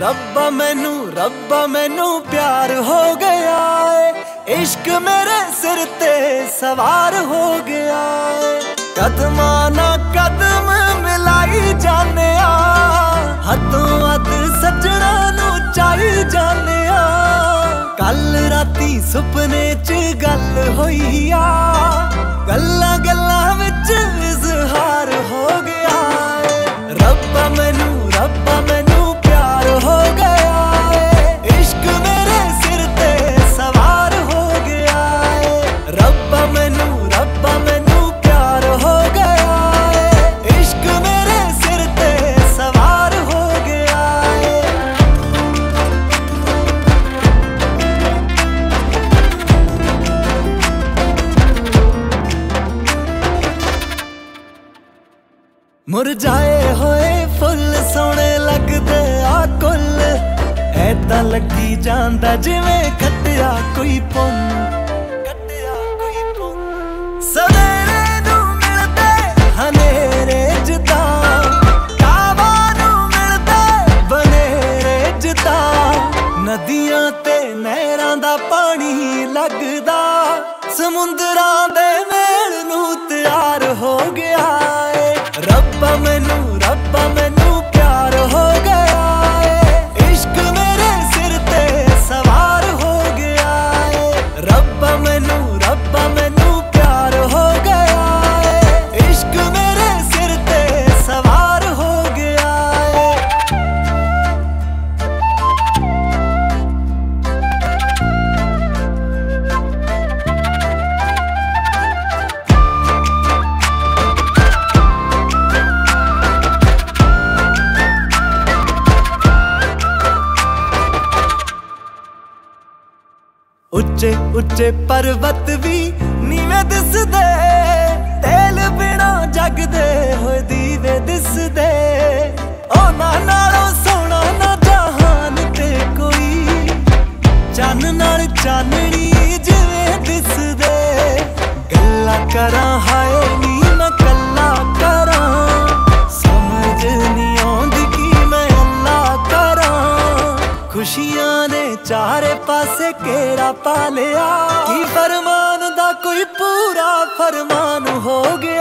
ਰੱਬਾ ਮੈਨੂੰ प्यार हो गया है। इश्क मेरे सिर ते सवार हो गया है। कदमा ना कदम मिलाई जाने हथों हथ सजना नू चाही जाने। कल राती सुपने च गल होई आ, गल्लां गल्लां विच इजहार हो गया है। रब्बा मैनू प्यार हो गया है। इश्क मेरे सिर ते सवार हो गया है। रब्बा मैनू प्यार हो गया है। इश्क मेरे सिर ते सवार हो गया है। मुरझाए होए फुल सोने लगदे आ कुल, ऐदां लगी जांदा जिवें खट्टिया कोई पुन्न। सवेरे नू मिलदे हनेरे जदां, कावा नू मिलदे बनेरे जदां। नदियां ते नहरां दा पानी लगदा, समुंदरां दे मेल नू तैयार हो गया है। रब्बा मैनू प्यार हो गया है। इश्क मेरे सिर ते सवार हो गया है। रब्बा मैनू प्यार हो गया है। इश्क मेरे सिर ते सवार हो गया है। ਉੱਚੇ ਉੱਚੇ ਪਰਬਤ ਵੀ ਨੀਵੇਂ ਦਿਸਦੇ, ਤੇਲ ਬਿਨਾ ਜਗਦੇ ਹੋਏ ਦੀਵੇ ਦਿਸਦੇ। ਉਹਨਾਂ ਨਾਲੋਂ ਸੋਹਣਾ ਨਾ ਜਹਾਨ ਤੇ ਕੋਈ, ਚੰਨ ਨਾਲ ਚਾਨਣੀ ਜਿਵੇਂ ਦਿਸਦੇ। ਗੱਲਾਂ ਕਰਾਂ ਹਾਏ ਨੀ ਮੈਂ ਕੱਲਾ ਕਰਾਂ, ਸਮਝ ਨਹੀਂ ਆਉਂਦੀ ਕੀ ਮੈਂ ਅੱਲਾ ਕਰਾਂ। खुशियां ने चारे पासे केड़ा पा लिया, की फरमान दा कोई पूरा फरमान हो गया।